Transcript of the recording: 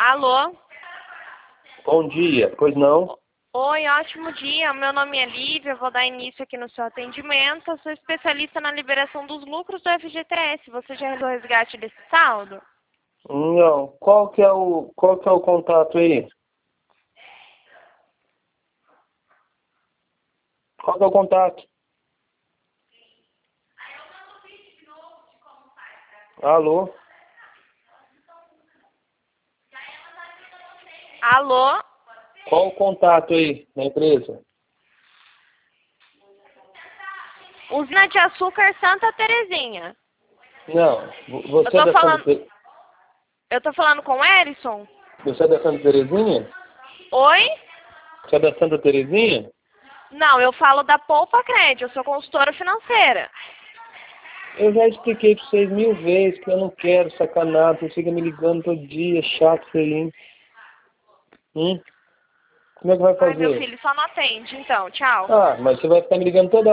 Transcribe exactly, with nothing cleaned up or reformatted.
Alô? Bom dia, pois não? Oi, ótimo dia. Meu nome é Lívia, eu vou dar início aqui no seu atendimento. Eu sou especialista na liberação dos lucros do F G T S. Você já realizou o resgate desse saldo? Não. Qual que é o, qual que é o contato aí? Qual que é o contato? Alô? Alô? Qual o contato aí na empresa? Usina de Açúcar Santa Terezinha. Não. vo- Eu Você é tô da Santa, falando, Te- eu tô falando com o Erison? você é da Santa Terezinha? Oi? Você é da Santa Terezinha? Não, eu falo da Poupa Crédito, eu sou consultora financeira. Eu já expliquei para vocês mil vezes que eu não quero sacar nada. Você fica me ligando todo dia, chato isso aí. Hum? Como é que vai Ai, meu fazer? filho, só não atende, então. Tchau. Ah, mas você vai ficar me ligando toda